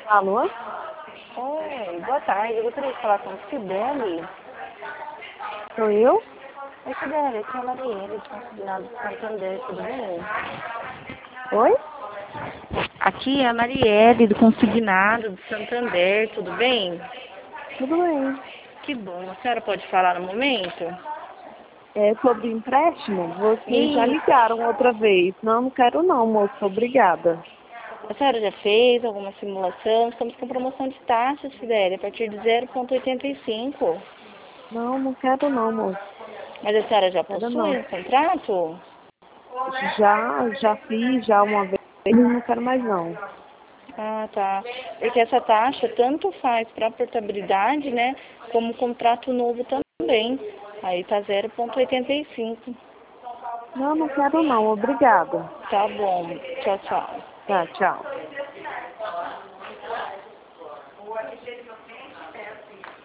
Alô? Oi, boa tarde. Eu gostaria de falar com a Sibeli. Sou eu? Oi, Sibeli, aqui é a Marielle, do Consignado de Santander, tudo bem? Oi? Aqui é a Marielle, do Consignado de Santander, tudo bem? Tudo bem. Que bom. A senhora pode falar no momento? É sobre empréstimo? Vocês já Isso. ligaram outra vez. Não quero não, moço. Obrigada. A senhora já fez alguma simulação? Estamos com promoção de taxas, Sibeli, a partir de 0,85. Não quero não, moço. Mas a senhora já Quero possui não. um contrato? Já fiz já uma vez, não quero mais não. Ah, tá. Porque essa taxa tanto faz para portabilidade, né, como contrato novo também. Aí tá 0,85. Não quero não. Obrigada. Tá bom. Tchau, tchau. Tá, tchau.